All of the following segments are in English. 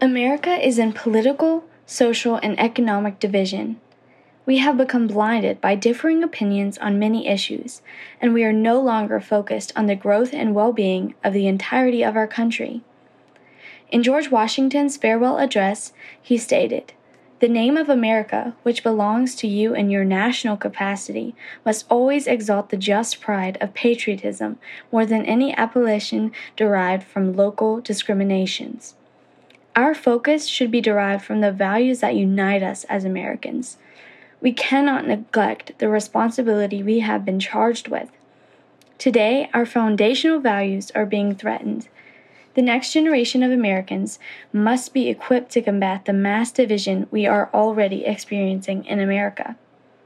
America is in political, social, and economic division. We have become blinded by differing opinions on many issues, and we are no longer focused on the growth and well-being of the entirety of our country. In George Washington's farewell address, he stated, "The name of America, which belongs to you in your national capacity, must always exalt the just pride of patriotism more than any appellation derived from local discriminations." Our focus should be derived from the values that unite us as Americans. We cannot neglect the responsibility we have been charged with. Today, our foundational values are being threatened. The next generation of Americans must be equipped to combat the mass division we are already experiencing in America.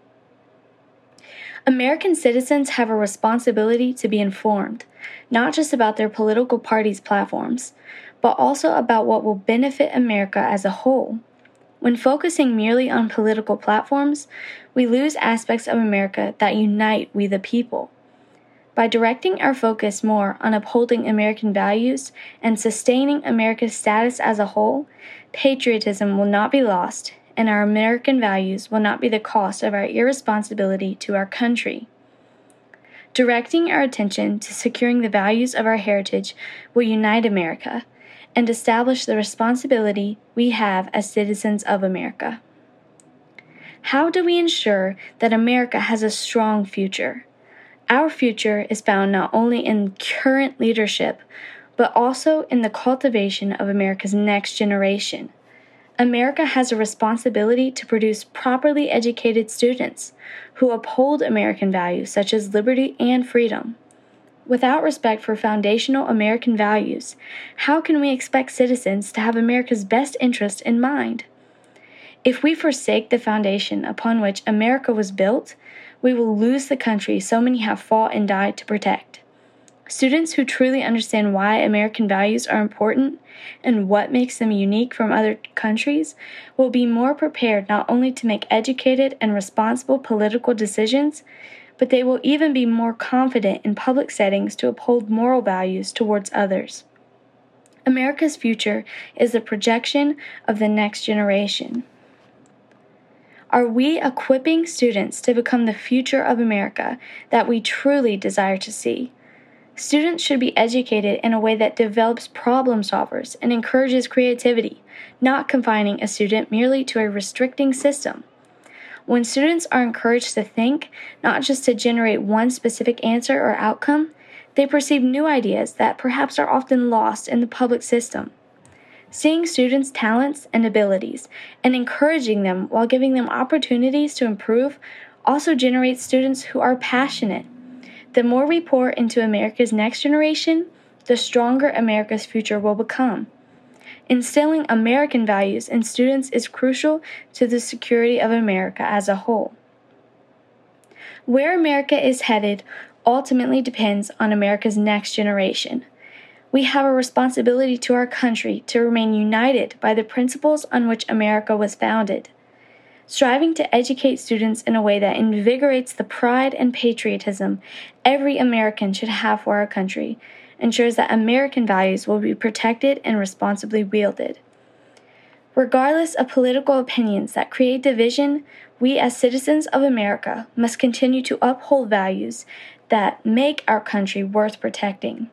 American citizens have a responsibility to be informed, not just about their political parties' platforms, but also about what will benefit America as a whole. When focusing merely on political platforms, we lose aspects of America that unite we the people. By directing our focus more on upholding American values and sustaining America's status as a whole, patriotism will not be lost, and our American values will not be the cost of our irresponsibility to our country. Directing our attention to securing the values of our heritage will unite America and establish the responsibility we have as citizens of America. How do we ensure that America has a strong future? Our future is found not only in current leadership, but also in the cultivation of America's next generation. America has a responsibility to produce properly educated students who uphold American values such as liberty and freedom. Without respect for foundational American values, how can we expect citizens to have America's best interest in mind? If we forsake the foundation upon which America was built, we will lose the country so many have fought and died to protect. Students who truly understand why American values are important and what makes them unique from other countries will be more prepared not only to make educated and responsible political decisions, but they will even be more confident in public settings to uphold moral values towards others. America's future is the projection of the next generation. Are we equipping students to become the future of America that we truly desire to see? Students should be educated in a way that develops problem solvers and encourages creativity, not confining a student merely to a restricting system. When students are encouraged to think, not just to generate one specific answer or outcome, they perceive new ideas that perhaps are often lost in the public system. Seeing students' talents and abilities and encouraging them while giving them opportunities to improve also generates students who are passionate. The more we pour into America's next generation, the stronger America's future will become. Instilling American values in students is crucial to the security of America as a whole. Where America is headed ultimately depends on America's next generation. We have a responsibility to our country to remain united by the principles on which America was founded. Striving to educate students in a way that invigorates the pride and patriotism every American should have for our country ensures that American values will be protected and responsibly wielded. Regardless of political opinions that create division, we as citizens of America must continue to uphold values that make our country worth protecting.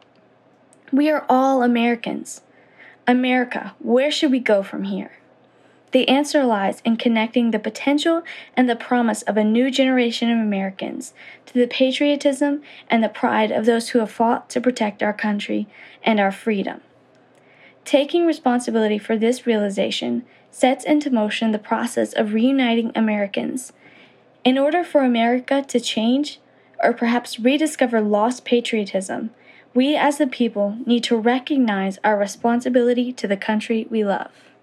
We are all Americans. America, where should we go from here? The answer lies in connecting the potential and the promise of a new generation of Americans to the patriotism and the pride of those who have fought to protect our country and our freedom. Taking responsibility for this realization sets into motion the process of reuniting Americans. In order for America to change, or perhaps rediscover lost patriotism, we as the people need to recognize our responsibility to the country we love.